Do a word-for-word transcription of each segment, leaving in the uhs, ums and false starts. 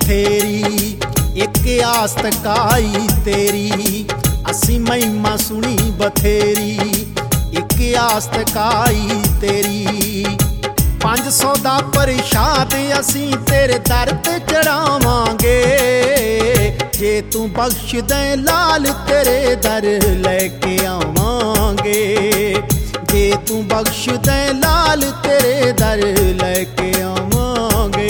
बथेरी एक आस तकाई तेरी, असी महिमा सुनी बथेरी एक आस तकाई तेरी। पंज सौ दा प्रशाद असी तेरे दर ते चढ़ावांगे, जे तू बख्श दे लाल तेरे दर लैके आवांगे, जे तू बख्श दे लाल तेरे दर लैके आवांगे।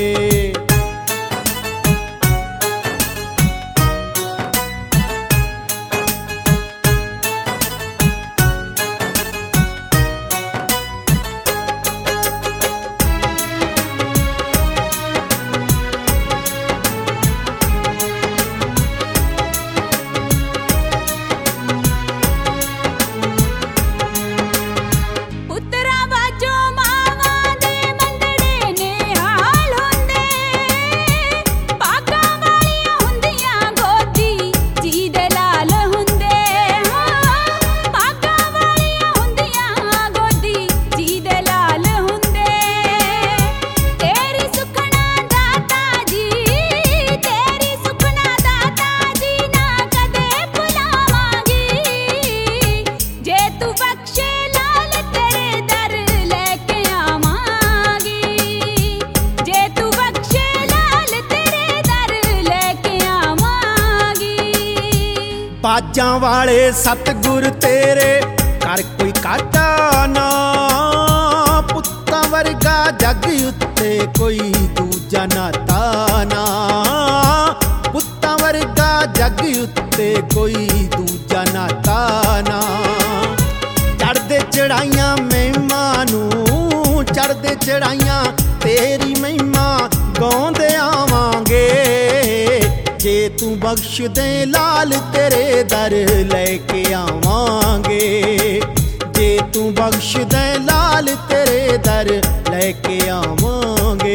बाजां वाले सतगुर तेरे कर कोई काटा ना, पुत्तां वर्गा जग उत्ते कोई दूजा नाता ना, पुत्तां वर्गा जग उत्ते कोई दूजा नाता ना। चढ़दे चढ़ाइयां महिमा नूं, चढ़दे चढ़ाइयां तेरी महिमा गाउंदे आवांगे, जे तू बख्श दे लाल तेरे दर लैके आवांगे, जे तू बख्श दे लाल तेरे दर लैके आवांगे।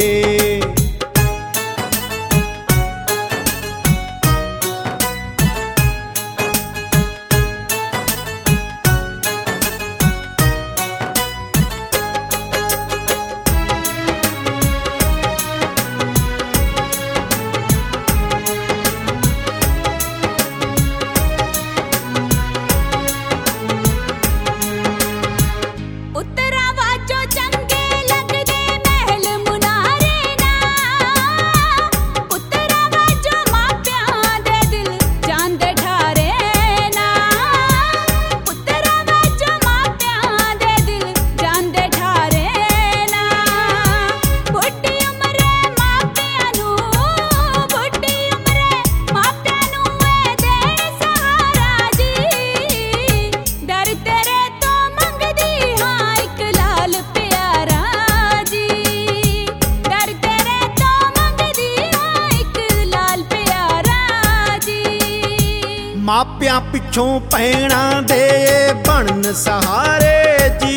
मापियां पिछों पैणा दे बनन सहारे जी,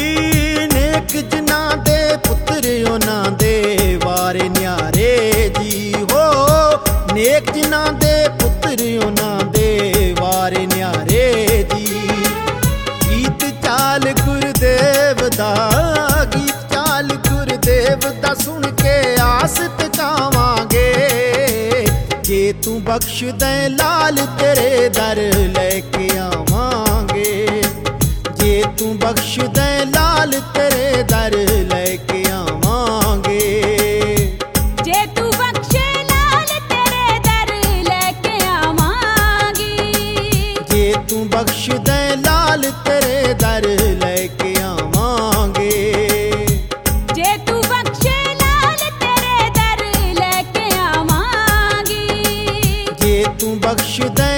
नेक जिन्ना दे पुत्र उन्हां दे वारे न्यारे जी हो, नेक जिन्ना दे पुत्र उन्हां दे वारे न्यारे जी। गीत चाल गुरुदेव दा, गीत चाल गुरुदेव दा सुन के आस तकावांगे, जे तू बख्श दे लाल तेरे दर लैके आवांगे, जे तू बख्श दे लाल तेरे दर लैके आवांगे, जे तू बख्श लाल तेरे दर लैके आवांगे, जे तू बख्श दे लाल तेरे दर लैके आवांगे, जे तू बख्श लाल तेरे दर लैके आवांगे, जे तू बख्श दे